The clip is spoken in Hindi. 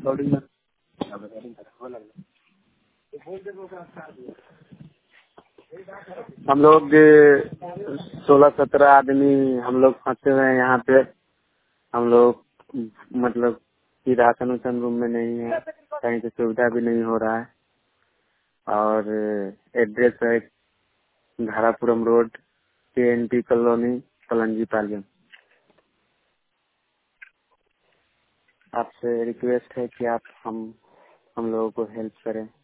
रिकॉर्डिंग में हम लोग 16-17 आदमी हम लोग फंसे हुए हैं यहाँ पे। हम लोग मतलब कि राशन उसन रूम में नहीं है, कहीं से सुविधा भी नहीं हो रहा है। और एड्रेस है Dharapuram road, KNT colony, Palangi Paliyam. आपसे रिक्वेस्ट है कि आप हम लोगों को हेल्प करें।